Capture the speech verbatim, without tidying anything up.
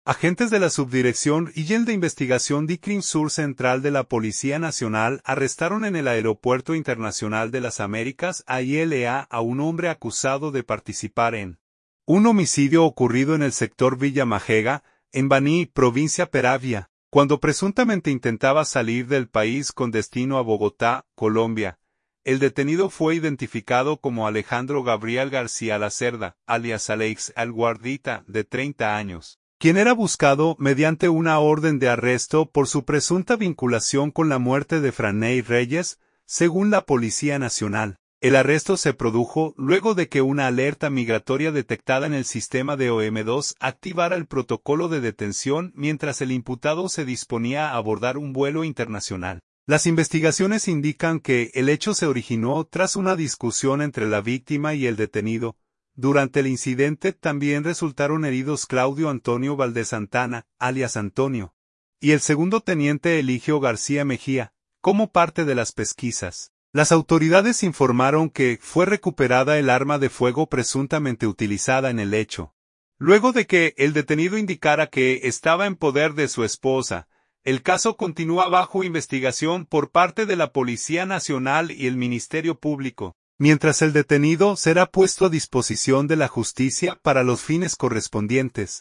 Agentes de la Subdirección Regional de Investigación de Crime Sur Central de la Policía Nacional arrestaron en el Aeropuerto Internacional de las Américas A I L A a un hombre acusado de participar en un homicidio ocurrido en el sector Villa Majega, en Baní, provincia Peravia, cuando presuntamente intentaba salir del país con destino a Bogotá, Colombia. El detenido fue identificado como Alejandro Gabriel García Lacerda, alias Alex el Guardita, de treinta años. Quien era buscado mediante una orden de arresto por su presunta vinculación con la muerte de Franey Reyes, según la Policía Nacional. El arresto se produjo luego de que una alerta migratoria detectada en el sistema de O M dos activara el protocolo de detención mientras el imputado se disponía a abordar un vuelo internacional. Las investigaciones indican que el hecho se originó tras una discusión entre la víctima y el detenido. Durante el incidente también resultaron heridos Claudio Antonio Valdez Santana, alias Antonio, y el segundo teniente Eligio García Mejía. Como parte de las pesquisas, las autoridades informaron que fue recuperada el arma de fuego presuntamente utilizada en el hecho. Luego de que el detenido indicara que estaba en poder de su esposa, el caso continúa bajo investigación por parte de la Policía Nacional y el Ministerio Público, mientras el detenido será puesto a disposición de la justicia para los fines correspondientes.